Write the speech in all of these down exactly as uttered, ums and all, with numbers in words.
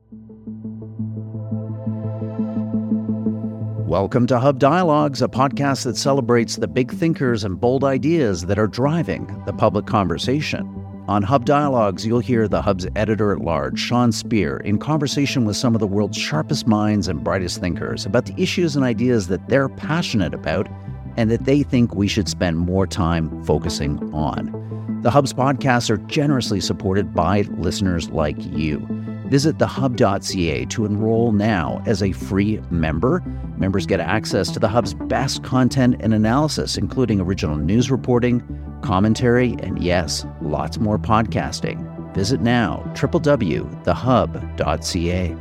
Welcome to Hub Dialogues, a podcast that celebrates the big thinkers and bold ideas that are driving the public conversation. On Hub Dialogues, you'll hear the Hub's editor-at-large, Sean Speer, in conversation with some of the world's sharpest minds and brightest thinkers about the issues and ideas that they're passionate about and that they think we should spend more time focusing on. The Hub's podcasts are generously supported by listeners like you. Visit the hub dot c a to enroll now as a free member. Members get access to the Hub's best content and analysis, including original news reporting, commentary, and yes, lots more podcasting. Visit now, w w w dot the hub dot c a.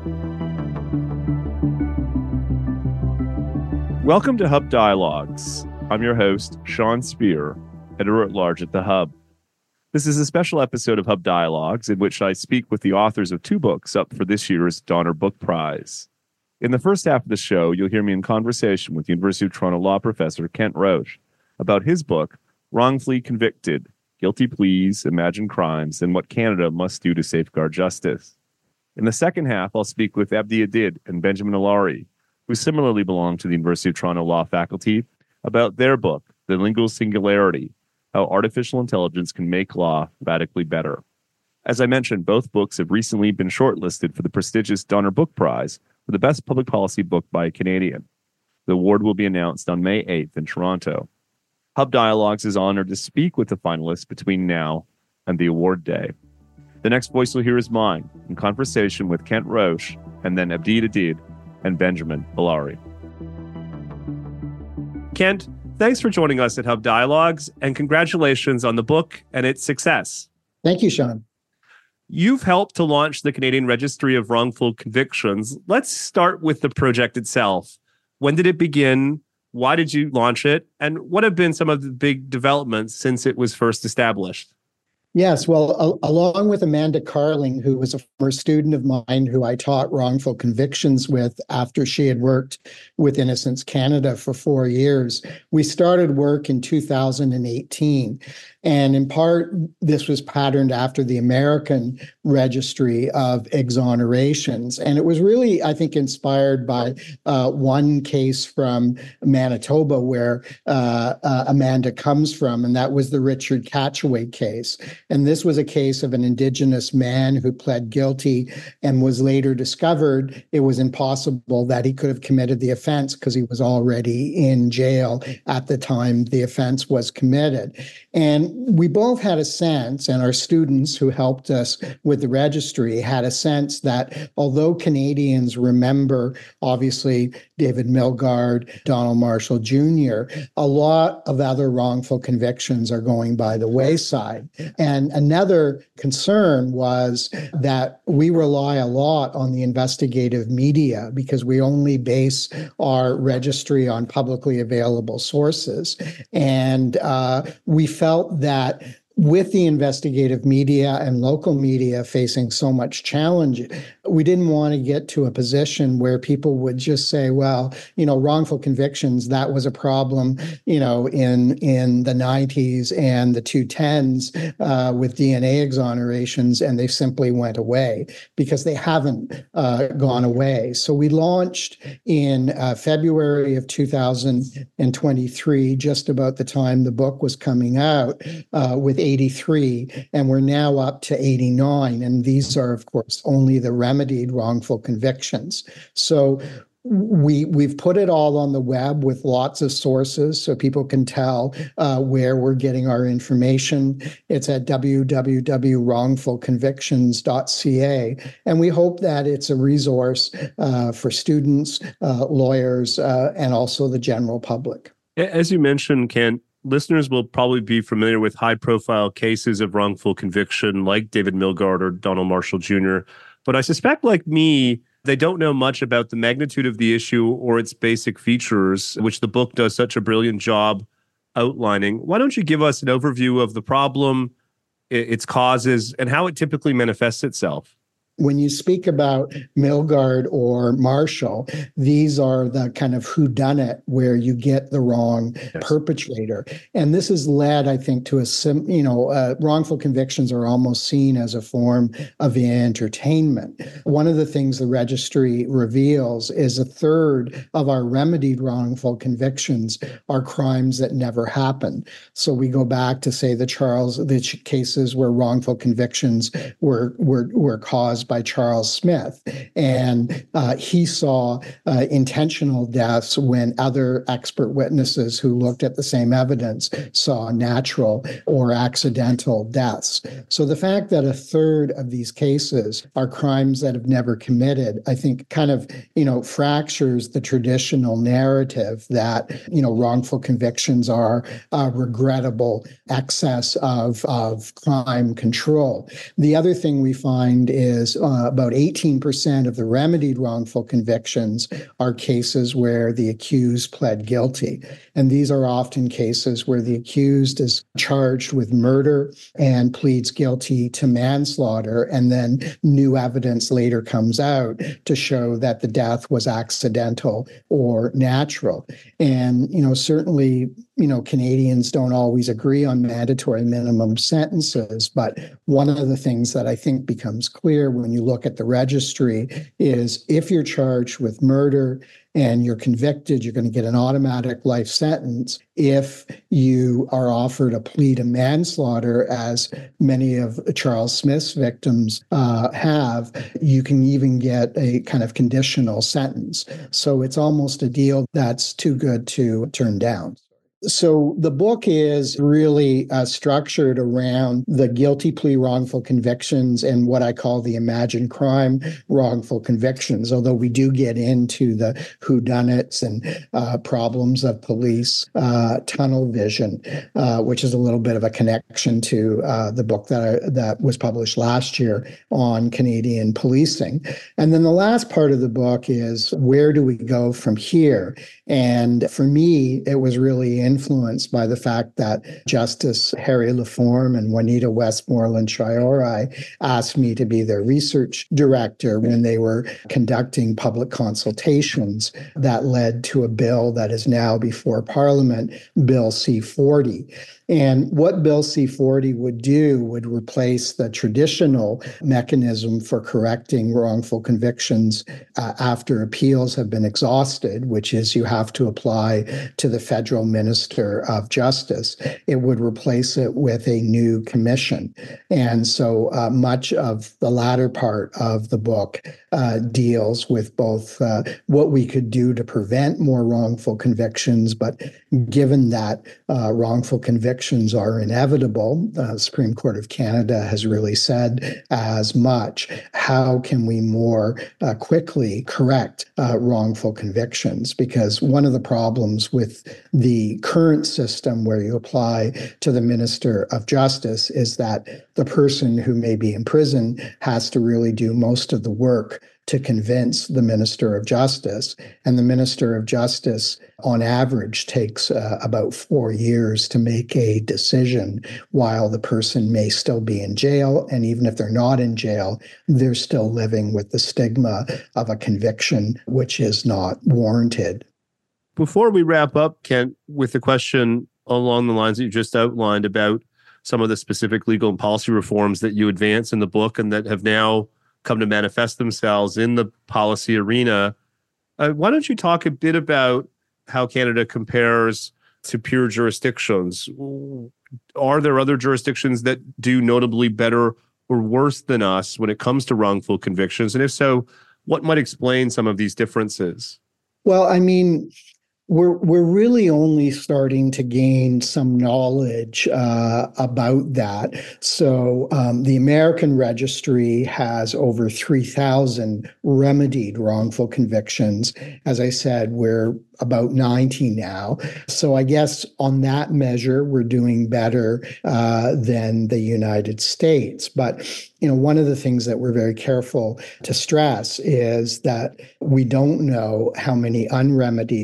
Welcome to Hub Dialogues. I'm your host, Sean Speer, editor-at-large at The Hub. This is a special episode of Hub Dialogues in which I speak with the authors of two books up for this year's Donner Book Prize. In the first half of the show, you'll hear me in conversation with University of Toronto law professor Kent Roche about his book, Wrongfully Convicted: Guilty Pleas, Imagined Crimes, and What Canada Must Do to Safeguard Justice. In the second half, I'll speak with Abdi Adid and Benjamin Ilari, who similarly belong to the University of Toronto law faculty, about their book, The Lingual Singularity: How Artificial Intelligence Can Make Law Radically Better. As I mentioned, both books have recently been shortlisted for the prestigious Donner Book Prize for the best public policy book by a Canadian. The award will be announced on May eighth in Toronto. Hub Dialogues is honored to speak with the finalists between now and the award day. The next voice you'll hear is mine, in conversation with Kent Roche, and then Abdi Adid and Benjamin Ilari. Kent, thanks for joining us at Hub Dialogues, and congratulations on the book and its success. Thank you, Sean. You've helped to launch the Canadian Registry of Wrongful Convictions. Let's start with the project itself. When did it begin? Why did you launch it? And what have been some of the big developments since it was first established? Yes, well, a- along with Amanda Carling, who was a former student of mine who I taught wrongful convictions with after she had worked with Innocence Canada for four years, we started work in two thousand eighteen. And in part, this was patterned after the American Registry of Exonerations. And it was really, I think, inspired by uh, one case from Manitoba where uh, uh, Amanda comes from, and that was the Richard Catchaway case. And this was a case of an Indigenous man who pled guilty and was later discovered it was impossible that he could have committed the offense because he was already in jail at the time the offense was committed. And we both had a sense, and our students who helped us with the registry had a sense that although Canadians remember, obviously, David Milgaard, Donald Marshall Junior, a lot of other wrongful convictions are going by the wayside. And another concern was that we rely a lot on the investigative media because we only base our registry on publicly available sources. And uh, we felt that with the investigative media and local media facing so much challenge, we didn't want to get to a position where people would just say, well, you know, wrongful convictions, that was a problem, you know, in in the nineties and the two tens uh, with D N A exonerations, and they simply went away, because they haven't uh, gone away. So we launched in uh, February of two thousand twenty-three, just about the time the book was coming out, uh, with eighty-three, and we're now up to eighty-nine. And these are, of course, only the remedied wrongful convictions. So we, we've put it all on the web with lots of sources so people can tell uh, where we're getting our information. It's at w w w dot wrongful convictions dot c a. And we hope that it's a resource uh, for students, uh, lawyers, uh, and also the general public. As you mentioned, Kent, listeners will probably be familiar with high-profile cases of wrongful conviction like David Milgaard or Donald Marshall Junior But I suspect, like me, they don't know much about the magnitude of the issue or its basic features, which the book does such a brilliant job outlining. Why don't you give us an overview of the problem, its causes, and how it typically manifests itself? When you speak about Milgaard or Marshall, these are the kind of whodunit where you get the wrong Yes. perpetrator. And this has led, I think, to a, sim, you know, uh, wrongful convictions are almost seen as a form of entertainment. One of the things the registry reveals is a third of our remedied wrongful convictions are crimes that never happened. So we go back to, say, the Charles, the cases where wrongful convictions were, were, were caused by Charles Smith. And uh, he saw uh, intentional deaths when other expert witnesses who looked at the same evidence saw natural or accidental deaths. So the fact that a third of these cases are crimes that have never committed, I think kind of, you know, fractures the traditional narrative that, you know, wrongful convictions are a regrettable excess of, of crime control. The other thing we find is uh, about eighteen percent of the remedied wrongful convictions are cases where the accused pled guilty. And these are often cases where the accused is charged with murder and pleads guilty to manslaughter, and then new evidence later comes out to show that the death was accidental or natural. And, you know, certainly, you know, Canadians don't always agree on mandatory minimum sentences, but one of the things that I think becomes clear when you look at the registry is if you're charged with murder and you're convicted, you're going to get an automatic life sentence. If you are offered a plea to manslaughter, as many of Charles Smith's victims uh, have, you can even get a kind of conditional sentence. So it's almost a deal that's too good to turn down. So the book is really uh, structured around the guilty plea wrongful convictions and what I call the imagined crime wrongful convictions, although we do get into the whodunits and uh, problems of police uh, tunnel vision, uh, which is a little bit of a connection to uh, the book that, I, that was published last year on Canadian policing. And then the last part of the book is where do we go from here? And for me, it was really influenced by the fact that Justice Harry Laforme and Juanita Westmoreland Chiori asked me to be their research director when they were conducting public consultations that led to a bill that is now before Parliament, Bill C forty. And what Bill C forty would do would replace the traditional mechanism for correcting wrongful convictions uh, after appeals have been exhausted, which is you have to apply to the federal minister of justice. It would replace it with a new commission. And so uh, much of the latter part of the book uh, deals with both uh, what we could do to prevent more wrongful convictions, but given that uh, wrongful convictions are inevitable, the uh, Supreme Court of Canada has really said as much, how can we more uh, quickly correct uh, wrongful convictions? Because one of the problems with the current system where you apply to the Minister of Justice is that the person who may be in prison has to really do most of the work to convince the Minister of Justice. And the Minister of Justice, on average, takes uh, about four years to make a decision while the person may still be in jail. And even if they're not in jail, they're still living with the stigma of a conviction which is not warranted. Before we wrap up, Kent, with the question along the lines that you just outlined about some of the specific legal and policy reforms that you advance in the book and that have now come to manifest themselves in the policy arena, uh, why don't you talk a bit about how Canada compares to peer jurisdictions? Are there other jurisdictions that do notably better or worse than us when it comes to wrongful convictions? And if so, what might explain some of these differences? Well, I mean, We're we're really only starting to gain some knowledge uh, about that. So um, the American Registry has over three thousand remedied wrongful convictions. As I said, we're about ninety now. So I guess on that measure, we're doing better uh, than the United States. But you know, one of the things that we're very careful to stress is that we don't know how many unremedied wrongful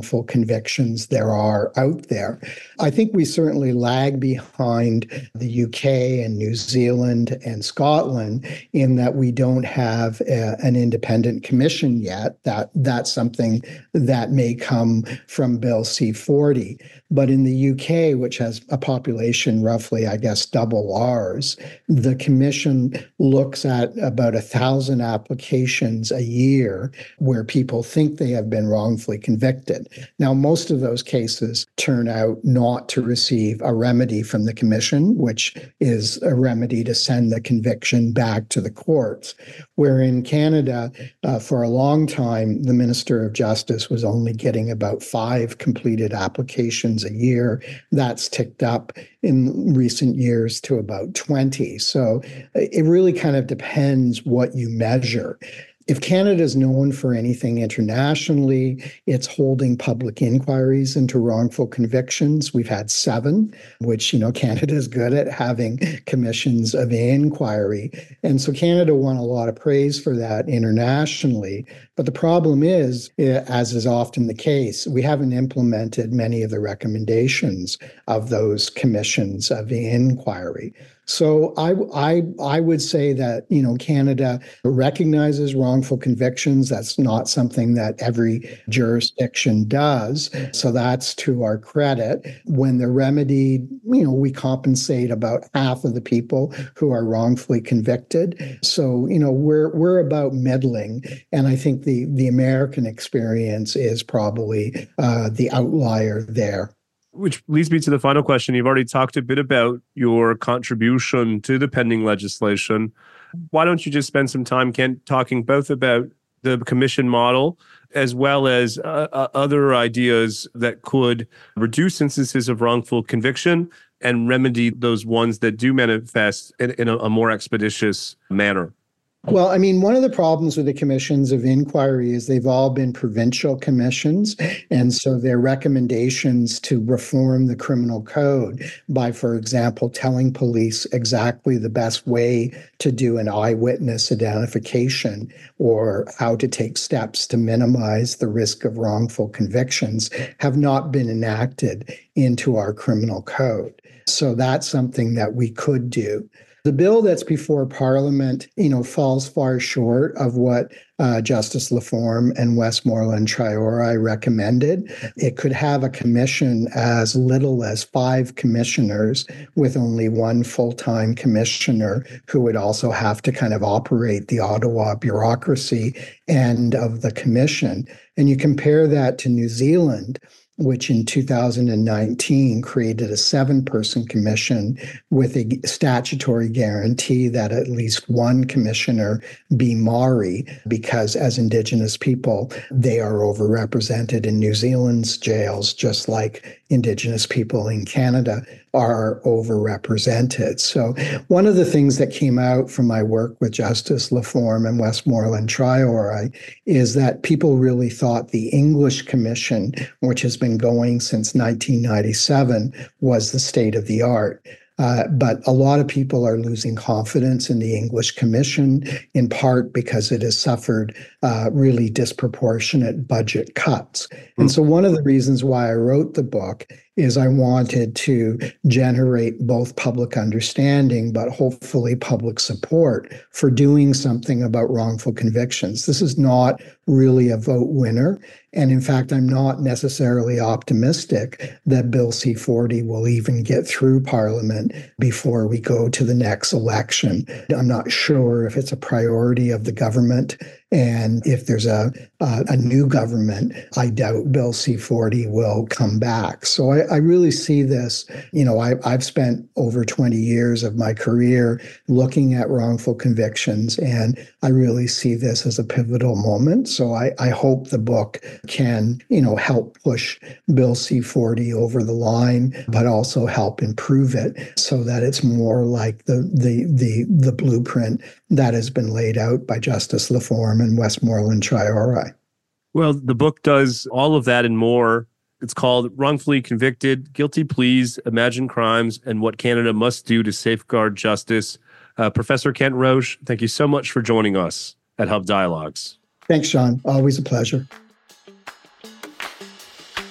wrongful convictions there are out there. I think we certainly lag behind the U K and New Zealand and Scotland in that we don't have a, an independent commission yet. That that's something that may come from Bill C forty. But in the U K, which has a population roughly, I guess, double ours, the commission looks at about a thousand applications a year where people think they have been wrongfully convicted. Now, most of those cases turn out not to receive a remedy from the commission, which is a remedy to send the conviction back to the courts. Where in Canada, uh, for a long time, the Minister of Justice was only getting about five completed applications a year. That's ticked up in recent years to about twenty. So it really kind of depends what you measure. If Canada is known for anything internationally, it's holding public inquiries into wrongful convictions. We've had seven, which, you know, Canada is good at having commissions of inquiry. And so Canada won a lot of praise for that internationally. But the problem is, as is often the case, we haven't implemented many of the recommendations of those commissions of inquiry. So I, I, I would say that, you know, Canada recognizes wrongful convictions. That's not something that every jurisdiction does. So that's to our credit. When they're remedied, you know, we compensate about half of the people who are wrongfully convicted. So, you know, we're we're about middling. And I think the, the American experience is probably uh, the outlier there. Which leads me to the final question. You've already talked a bit about your contribution to the pending legislation. Why don't you just spend some time, Kent, talking both about the commission model as well as uh, uh, other ideas that could reduce instances of wrongful conviction and remedy those ones that do manifest in, in a, a more expeditious manner? Well, I mean, one of the problems with the commissions of inquiry is they've all been provincial commissions. And so their recommendations to reform the criminal code by, for example, telling police exactly the best way to do an eyewitness identification or how to take steps to minimize the risk of wrongful convictions have not been enacted into our criminal code. So that's something that we could do. The bill that's before Parliament, you know, falls far short of what uh, Justice Laforme and Westmoreland Traore recommended. It could have a commission as little as five commissioners with only one full-time commissioner who would also have to kind of operate the Ottawa bureaucracy end of the commission. And you compare that to New Zealand, which in two thousand nineteen created a seven-person commission with a statutory guarantee that at least one commissioner be Maori, because as Indigenous people, they are overrepresented in New Zealand's jails, just like Indigenous people in Canada are overrepresented. So one of the things that came out from my work with Justice Laforme and Westmoreland Traore is that people really thought the English Commission, which has been going since nineteen ninety-seven, was the state of the art. Uh, but a lot of people are losing confidence in the English Commission, in part because it has suffered uh, really disproportionate budget cuts. Mm-hmm. And so one of the reasons why I wrote the book is I wanted to generate both public understanding, but hopefully public support for doing something about wrongful convictions. This is not really a vote winner. And in fact, I'm not necessarily optimistic that Bill C forty will even get through Parliament before we go to the next election. I'm not sure if it's a priority of the government. And if there's a uh, a new government, I doubt Bill C forty will come back. So I, I really see this, you know, I, I've spent over twenty years of my career looking at wrongful convictions, and I really see this as a pivotal moment. So I, I hope the book can, you know, help push Bill C forty over the line, but also help improve it so that it's more like the the the, the blueprint that has been laid out by Justice Laforme and Westmoreland Traore. Well, the book does all of that and more. It's called Wrongfully Convicted, Guilty Pleas, Imagined Crimes, and What Canada Must Do to Safeguard Justice. Uh, Professor Kent Roche, thank you so much for joining us at Hub Dialogues. Thanks, Sean. Always a pleasure.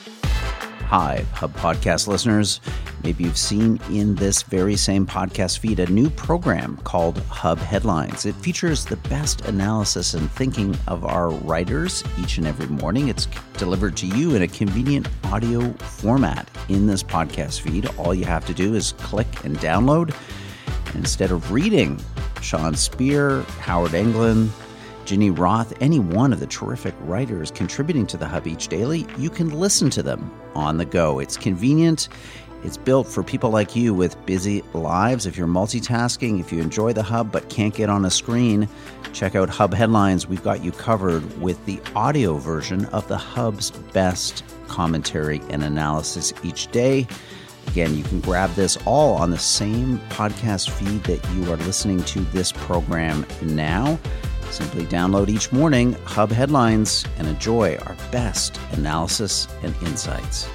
Hi, Hub Podcast listeners. Maybe you've seen in this very same podcast feed a new program called Hub Headlines. It features the best analysis and thinking of our writers each and every morning. It's delivered to you in a convenient audio format in this podcast feed. All you have to do is click and download. And instead of reading Sean Speer, Howard Englund, Ginny Roth, any one of the terrific writers contributing to the Hub each daily, you can listen to them on the go. It's convenient. It's built for people like you with busy lives. If you're multitasking, if you enjoy the Hub but can't get on a screen, check out Hub Headlines. We've got you covered with the audio version of the Hub's best commentary and analysis each day. Again, you can grab this all on the same podcast feed that you are listening to this program now. Simply download each morning Hub Headlines and enjoy our best analysis and insights.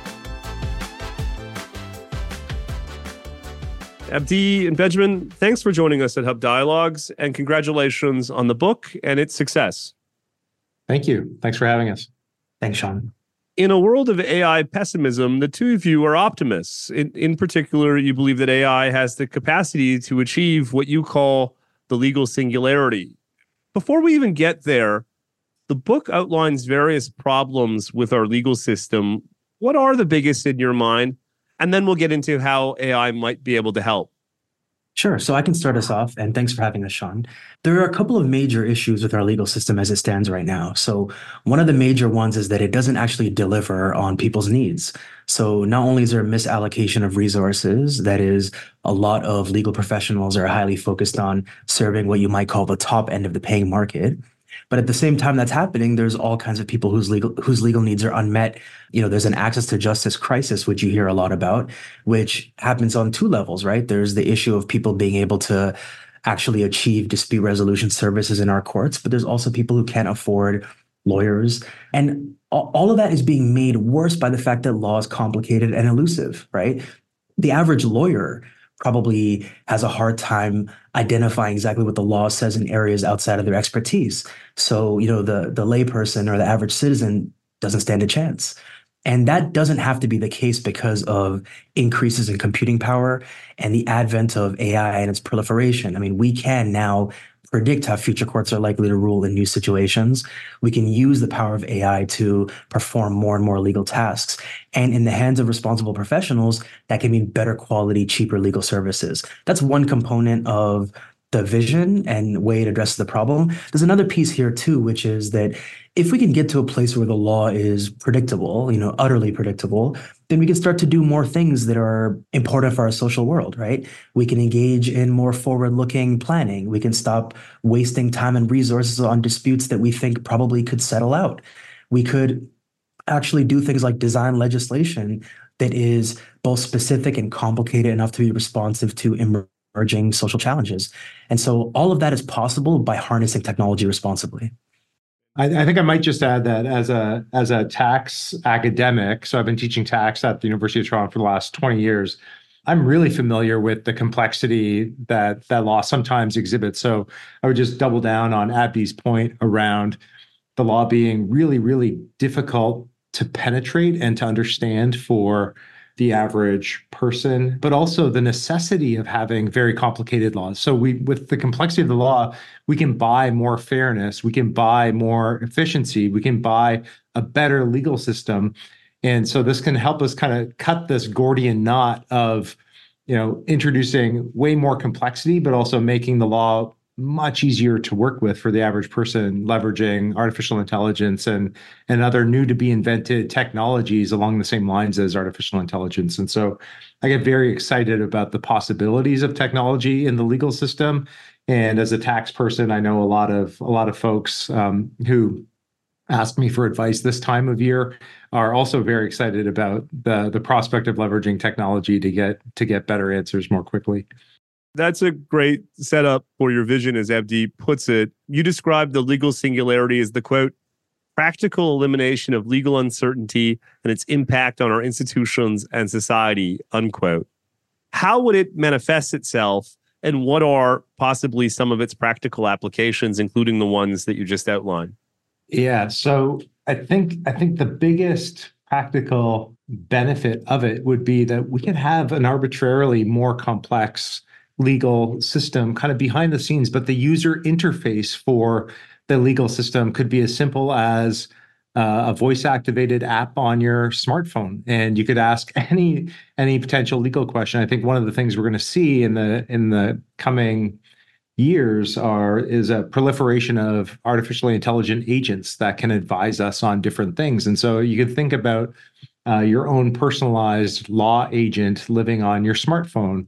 Abdi and Benjamin, thanks for joining us at Hub Dialogues, and congratulations on the book and its success. Thank you. Thanks for having us. Thanks, Sean. In a world of A I pessimism, the two of you are optimists. In, in particular, you believe that A I has the capacity to achieve what you call the legal singularity. Before we even get there, the book outlines various problems with our legal system. What are the biggest in your mind? And then we'll get into how A I might be able to help. Sure. So I can start us off, and thanks for having us, Sean. There are a couple of major issues with our legal system as it stands right now. So one of the major ones is that it doesn't actually deliver on people's needs. So not only is there a misallocation of resources, that is, a lot of legal professionals are highly focused on serving what you might call the top end of the paying market. But at the same time that's happening, there's all kinds of people whose legal whose legal needs are unmet. You know, there's an access to justice crisis, which you hear a lot about, which happens on two levels, right? There's the issue of people being able to actually achieve dispute resolution services in our courts, but there's also people who can't afford lawyers. And all of that is being made worse by the fact that law is complicated and elusive, right? The average lawyer probably has a hard time identifying exactly what the law says in areas outside of their expertise. So, you know, the, the layperson or the average citizen doesn't stand a chance. And that doesn't have to be the case because of increases in computing power and the advent of A I and its proliferation. I mean, we can now predict how future courts are likely to rule in new situations. We can use the power of A I to perform more and more legal tasks. And in the hands of responsible professionals, that can mean better quality, cheaper legal services. That's one component of the vision and way it addresses the problem. There's another piece here too, which is that if we can get to a place where the law is predictable, you know, utterly predictable, then we can start to do more things that are important for our social world, right? We can engage in more forward-looking planning. We can stop wasting time and resources on disputes that we think probably could settle out. We could actually do things like design legislation that is both specific and complicated enough to be responsive to emerging social challenges. And so all of that is possible by harnessing technology responsibly. I, I think I might just add that as a as a tax academic, so I've been teaching tax at the University of Toronto for the last twenty years. I'm really familiar with the complexity that that law sometimes exhibits. So I would just double down on Abdi's point around the law being really, really difficult to penetrate and to understand for the average person, but also the necessity of having very complicated laws. So we, with the complexity of the law, we can buy more fairness, we can buy more efficiency, we can buy a better legal system. And so this can help us kind of cut this Gordian knot of, you know, introducing way more complexity, but also making the law much easier to work with for the average person, leveraging artificial intelligence and and other new to be invented technologies along the same lines as artificial intelligence. And so I get very excited about the possibilities of technology in the legal system. And as a tax person, I know a lot of a lot of folks um, who ask me for advice this time of year are also very excited about the the prospect of leveraging technology to get to get better answers more quickly. That's a great setup for your vision, as Abdi puts it. You described the legal singularity as the, quote, practical elimination of legal uncertainty and its impact on our institutions and society, unquote. How would it manifest itself, and what are possibly some of its practical applications, including the ones that you just outlined? Yeah, so I think I think the biggest practical benefit of it would be that we could have an arbitrarily more complex legal system kind of behind the scenes, but the user interface for the legal system could be as simple as uh, a voice-activated app on your smartphone, and you could ask any any potential legal question. I think one of the things we're going to see in the in the coming years are is a proliferation of artificially intelligent agents that can advise us on different things. And so you could think about uh, your own personalized law agent living on your smartphone,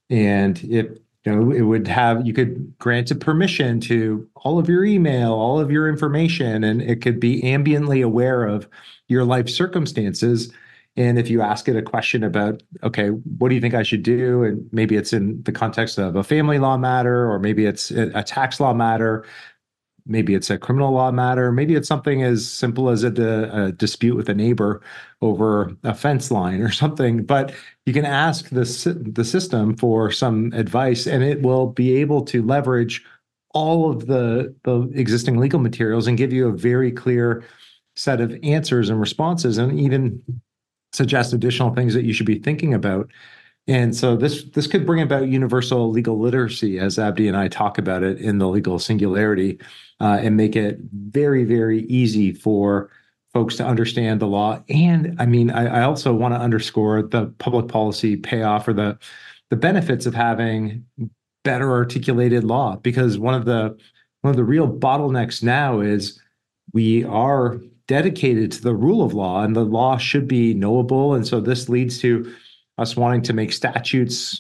and it you know it would have you could grant it permission to all of your email, all of your information, and it could be ambiently aware of your life circumstances. And if you ask it a question about, okay, what do you think I should do? And maybe it's in the context of a family law matter, or maybe it's a tax law matter, maybe it's a criminal law matter, maybe it's something as simple as a, a dispute with a neighbor over a fence line or something. But you can ask the, the system for some advice, and it will be able to leverage all of the, the existing legal materials and give you a very clear set of answers and responses, and even suggest additional things that you should be thinking about. And so this this could bring about universal legal literacy, as Abdi and I talk about it in the Legal Singularity, uh, and make it very, very easy for folks to understand the law. And I mean, I, I also want to underscore the public policy payoff, or the the benefits of having better articulated law, because one of the one of the real bottlenecks now is we are dedicated to the rule of law, and the law should be knowable. And so this leads to us wanting to make statutes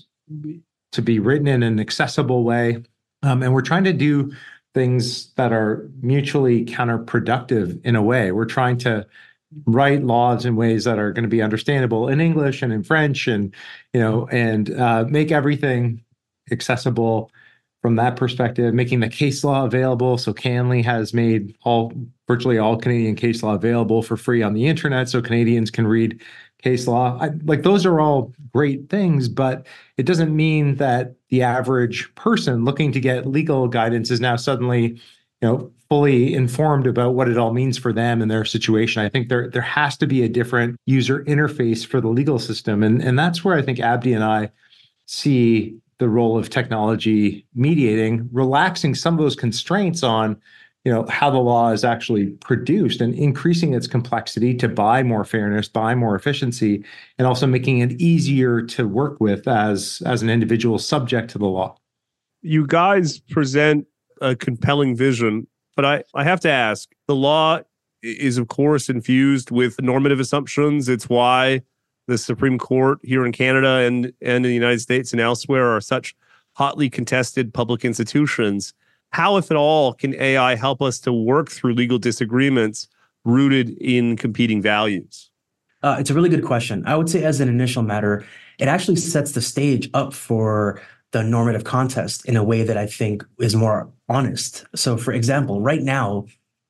to be written in an accessible way. Um, and we're trying to do things that are mutually counterproductive in a way. We're trying to write laws in ways that are going to be understandable in English and in French, and, you know, and uh, make everything accessible from that perspective, making the case law available. So CanLII has made all virtually all Canadian case law available for free on the internet, so Canadians can read case law. I, like those are all great things, but it doesn't mean that the average person looking to get legal guidance is now suddenly, you know, fully informed about what it all means for them and their situation. I think there there has to be a different user interface for the legal system, and and that's where I think Abdi and I see the role of technology mediating, relaxing some of those constraints on, you know, how the law is actually produced, and increasing its complexity to buy more fairness, buy more efficiency, and also making it easier to work with as, as an individual subject to the law. You guys present a compelling vision, but I, I have to ask, the law is, of course, infused with normative assumptions. It's why the Supreme Court here in Canada and, and in the United States and elsewhere are such hotly contested public institutions. How, if at all, can A I help us to work through legal disagreements rooted in competing values? Uh, it's a really good question. I would say, as an initial matter, it actually sets the stage up for the normative contest in a way that I think is more honest. So, for example, right now,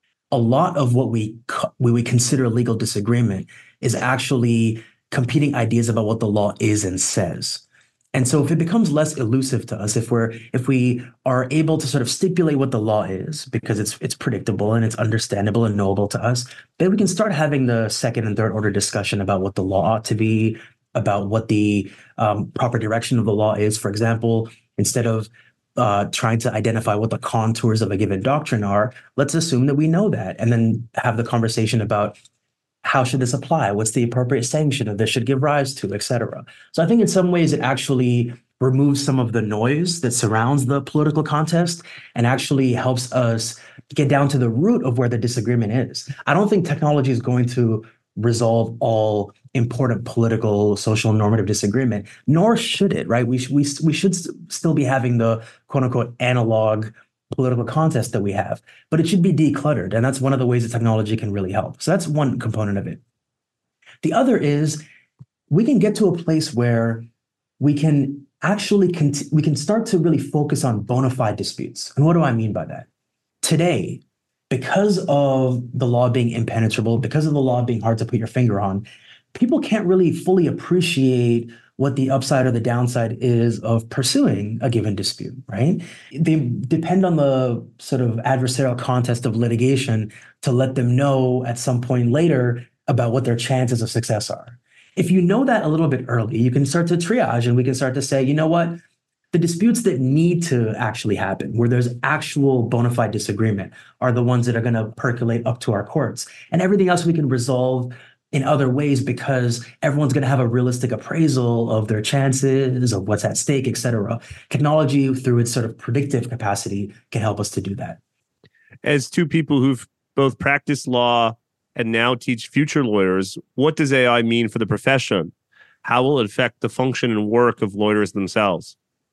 a lot of what we co- we consider legal disagreement is actually competing ideas about what the law is and says. And so if it becomes less elusive to us, if we're if we are able to sort of stipulate what the law is, because it's it's predictable and it's understandable and knowable to us, then we can start having the second and third order discussion about what the law ought to be, about what the um, proper direction of the law is. For example, instead of uh, trying to identify what the contours of a given doctrine are, let's assume that we know that, and then have the conversation about how should this apply? What's the appropriate sanction that this should give rise to, et cetera. So I think in some ways it actually removes some of the noise that surrounds the political contest and actually helps us get down to the root of where the disagreement is. I don't think technology is going to resolve all important political, social, normative disagreement, nor should it, right? We, sh- we, we should st- still be having the quote unquote analog political contest that we have, but it should be decluttered. And that's one of the ways that technology can really help. So that's one component of it. The other is we can get to a place where we can actually, cont- we can start to really focus on bona fide disputes. And what do I mean by that? Today, because of the law being impenetrable, because of the law being hard to put your finger on, people can't really fully appreciate what the upside or the downside is of pursuing a given dispute, right? They depend on the sort of adversarial contest of litigation to let them know at some point later about what their chances of success are. If you know that a little bit early, you can start to triage and we can start to say, you know what? The disputes that need to actually happen, where there's actual bona fide disagreement, are the ones that are going to percolate up to our courts. And everything else we can resolve in other ways because everyone's going to have a realistic appraisal of their chances, of what's at stake, et cetera. Technology, through its sort of predictive capacity, can help us to do that. As two people who've both practiced law and now teach future lawyers, what does A I mean for the profession? How will it affect the function and work of lawyers themselves?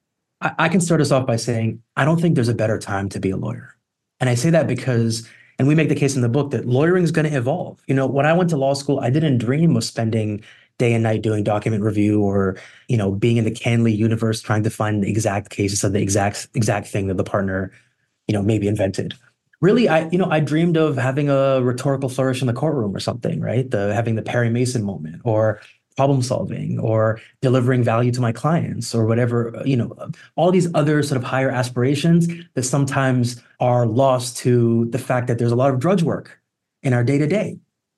I, I can start us off by saying, I don't think there's a better time to be a lawyer. And I say that because, and we make the case in the book, that lawyering is going to evolve. You know, when I went to law school, I didn't dream of spending day and night doing document review or, you know, being in the Canley universe trying to find the exact cases of the exact exact thing that the partner, you know, maybe invented. Really, I, you know, I dreamed of having a rhetorical flourish in the courtroom or something, right? The having the Perry Mason moment, or problem solving, or delivering value to my clients, or whatever, you know, all these other sort of higher aspirations that sometimes are lost to the fact that there's a lot of drudge work in our day to day.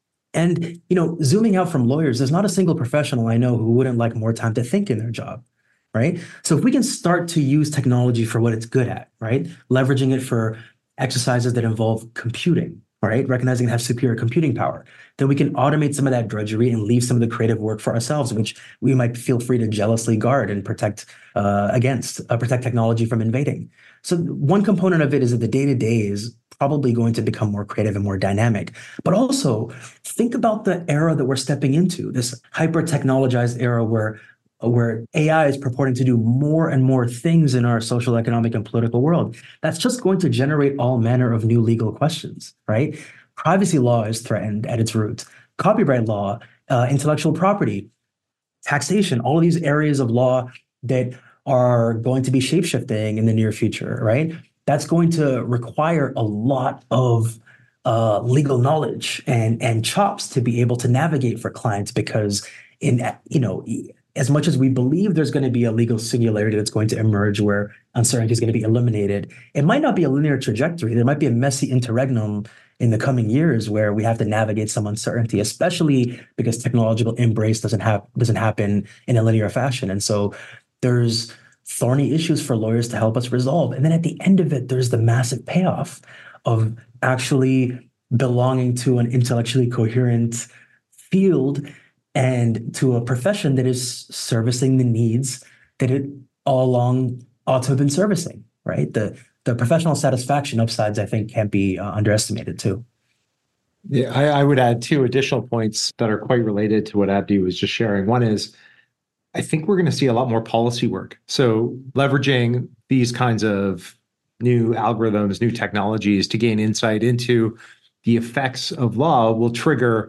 And, you know, zooming out from lawyers, there's not a single professional I know who wouldn't like more time to think in their job, right? So if we can start to use technology for what it's good at, right? Leveraging it for exercises that involve computing, right? Recognizing it has superior computing power, then we can automate some of that drudgery and leave some of the creative work for ourselves, which we might feel free to jealously guard and protect uh, against, uh, protect technology from invading. So one component of it is that the day-to-day is probably going to become more creative and more dynamic. But also think about the era that we're stepping into, this hyper-technologized era where where A I is purporting to do more and more things in our social, economic, and political world. That's just going to generate all manner of new legal questions, right? Privacy law is threatened at its roots. Copyright law, uh, intellectual property, taxation, all of these areas of law that are going to be shape-shifting in the near future, right? That's going to require a lot of uh, legal knowledge and, and chops to be able to navigate for clients, because in, you know, as much as we believe there's going to be a legal singularity that's going to emerge where uncertainty is going to be eliminated, it might not be a linear trajectory. There might be a messy interregnum in the coming years where we have to navigate some uncertainty, especially because technological embrace doesn't have doesn't happen in a linear fashion. And so there's thorny issues for lawyers to help us resolve. And then at the end of it, there's the massive payoff of actually belonging to an intellectually coherent field and to a profession that is servicing the needs that it all along ought to have been servicing, right? The the professional satisfaction upsides, I think, can't be uh, underestimated too. Yeah, I, I would add two additional points that are quite related to what Abdi was just sharing. One is, I think we're going to see a lot more policy work. So leveraging these kinds of new algorithms, new technologies to gain insight into the effects of law will trigger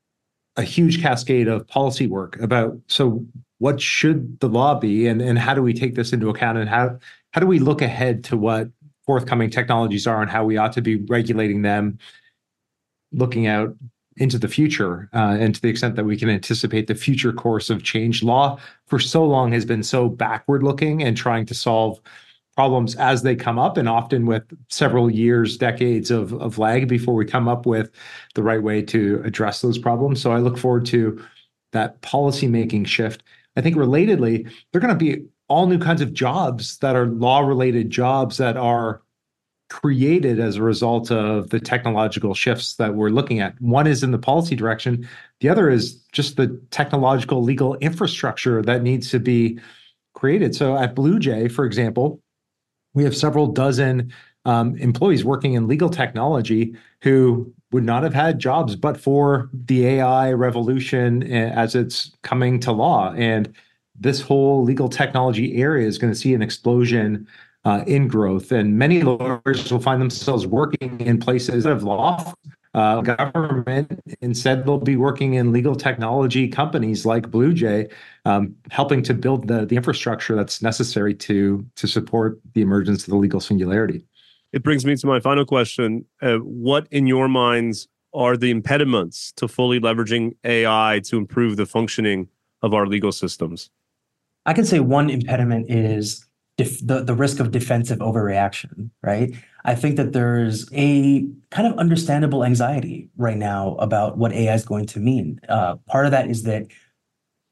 a huge cascade of policy work about, so what should the law be, and, and how do we take this into account, and how how do we look ahead to what forthcoming technologies are and how we ought to be regulating them, looking out into the future, uh, and to the extent that we can anticipate the future course of change. Law for so long has been so backward looking and trying to solve problems as they come up, and often with several years, decades of, of lag before we come up with the right way to address those problems. So I look forward to that policymaking shift. I think relatedly, there are going to be all new kinds of jobs that are law-related jobs that are created as a result of the technological shifts that we're looking at. One is in the policy direction. The other is just the technological legal infrastructure that needs to be created. So at BlueJay, for example, we have several dozen um, employees working in legal technology who would not have had jobs but for the A I revolution as it's coming to law. And this whole legal technology area is going to see an explosion uh, in growth. And many lawyers will find themselves working in places of law, uh, government. Instead, they'll be working in legal technology companies like BlueJay, um, helping to build the, the infrastructure that's necessary to, to support the emergence of the legal singularity. It brings me to my final question. Uh, what, in your minds, are the impediments to fully leveraging A I to improve the functioning of our legal systems? I can say one impediment is def- the, the risk of defensive overreaction, right? I think that there's a kind of understandable anxiety right now about what A I is going to mean. Uh, part of that is that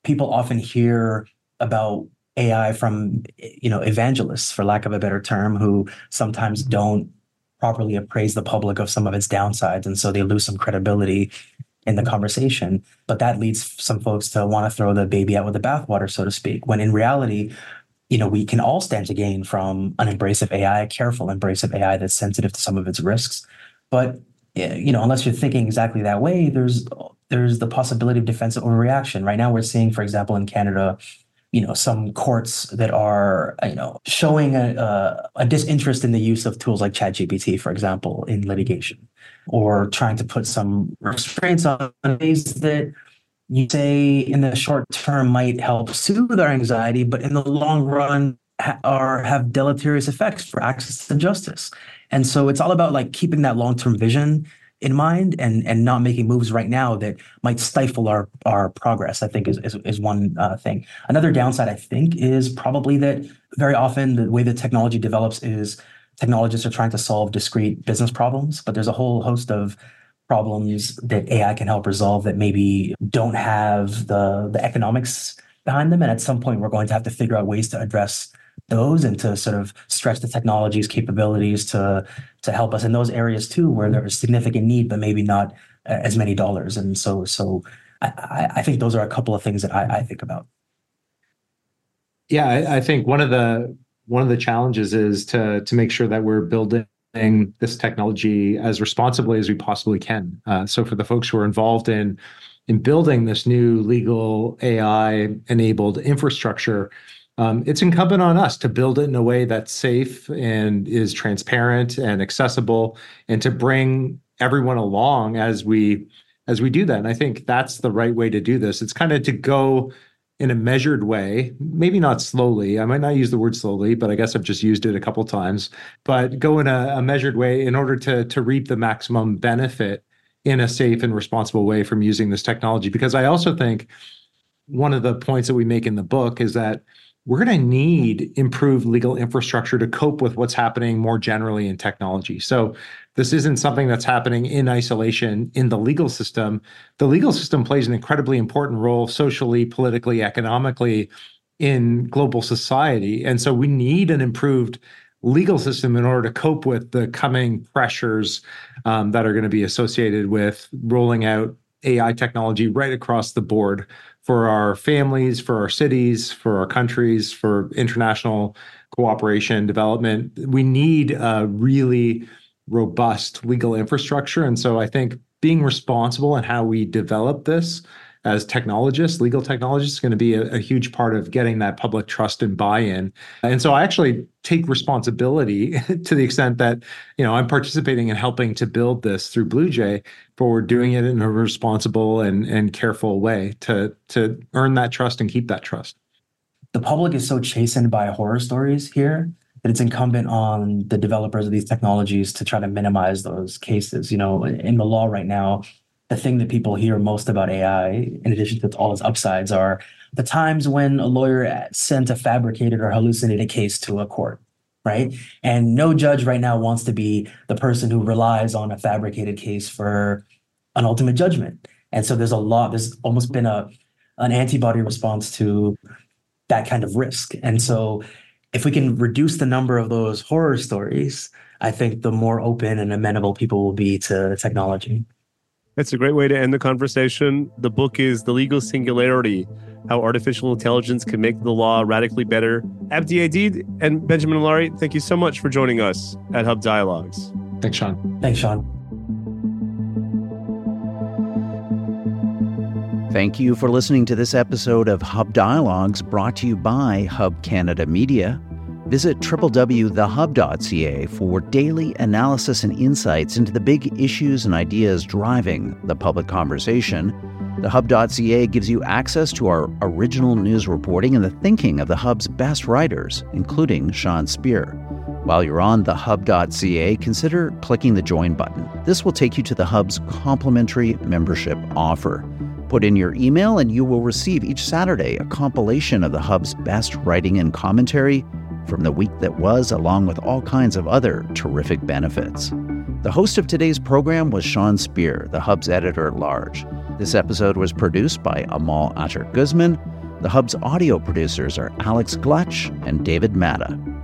people often hear about A I from, you know, evangelists, for lack of a better term, who sometimes don't properly appraise the public of some of its downsides. And so they lose some credibility in the conversation. But that leads some folks to want to throw the baby out with the bathwater, so to speak, when in reality, you know, we can all stand to gain from an embrace of A I, a careful embrace of A I that's sensitive to some of its risks. But, you know, unless you're thinking exactly that way, there's there's the possibility of defensive overreaction. Right now, we're seeing, for example, in Canada, you know, some courts that are, you know, showing a, a, a disinterest in the use of tools like ChatGPT, for example, in litigation, or trying to put some restraints on ways that you say in the short term might help soothe our anxiety, but in the long run ha- are have deleterious effects for access to justice. And so it's all about like keeping that long-term vision in mind and and not making moves right now that might stifle our our progress, I think is is, is one uh, thing. Another downside, I think, is probably that very often the way that technology develops is technologists are trying to solve discrete business problems, but there's a whole host of problems that A I can help resolve that maybe don't have the the economics behind them. And at some point, we're going to have to figure out ways to address those and to sort of stretch the technology's capabilities to to help us in those areas too, where there is significant need, but maybe not uh, as many dollars. And so, so I, I think those are a couple of things that I, I think about. Yeah, I, I think one of the one of the challenges is to to make sure that we're building this technology as responsibly as we possibly can. Uh, so for the folks who are involved in in building this new legal A I-enabled infrastructure, Um, it's incumbent on us to build it in a way that's safe and is transparent and accessible, and to bring everyone along as we as we do that. And I think that's the right way to do this. It's kind of to go in a measured way, maybe not slowly. I might not use the word slowly, but I guess I've just used it a couple times. But go in a, a measured way in order to to reap the maximum benefit in a safe and responsible way from using this technology. Because I also think one of the points that we make in the book is that we're going to need improved legal infrastructure to cope with what's happening more generally in technology. So this isn't something that's happening in isolation in the legal system. The legal system plays an incredibly important role socially, politically, economically in global society. And so we need an improved legal system in order to cope with the coming pressures um, that are going to be associated with rolling out A I technology right across the board for our families, for our cities, for our countries, for international cooperation, development. We need a really robust legal infrastructure. And so I think being responsible in how we develop this as technologists, legal technologists, is going to be a, a huge part of getting that public trust and buy-in. And so I actually take responsibility to the extent that, you know, I'm participating in helping to build this through BlueJay, but we're doing it in a responsible and, and careful way to, to earn that trust and keep that trust. The public is so chastened by horror stories here that it's incumbent on the developers of these technologies to try to minimize those cases. You know, in the law right now, the thing that people hear most about A I, in addition to all its upsides, are the times when a lawyer sent a fabricated or hallucinated case to a court, right? And no judge right now wants to be the person who relies on a fabricated case for an ultimate judgment. And so there's a lot, there's almost been a an antibody response to that kind of risk. And so if we can reduce the number of those horror stories, I think the more open and amenable people will be to technology. That's a great way to end the conversation. The book is The Legal Singularity, How Artificial Intelligence Can Make the Law Radically Better. Abdi Adid and Benjamin Allari, thank you so much for joining us at Hub Dialogues. Thanks, Sean. Thanks, Sean. Thank you for listening to this episode of Hub Dialogues, brought to you by Hub Canada Media. Visit w w w dot the hub dot c a for daily analysis and insights into the big issues and ideas driving the public conversation. The hub dot c a gives you access to our original news reporting and the thinking of the Hub's best writers, including Sean Speer. While you're on the hub dot c a, consider clicking the join button. This will take you to the Hub's complimentary membership offer. Put in your email and you will receive each Saturday a compilation of the Hub's best writing and commentary from the week that was, along with all kinds of other terrific benefits. The host of today's program was Sean Speer, the Hub's editor-at-large. This episode was produced by Amal Atar Guzman. The Hub's audio producers are Alex Glutch and David Matta.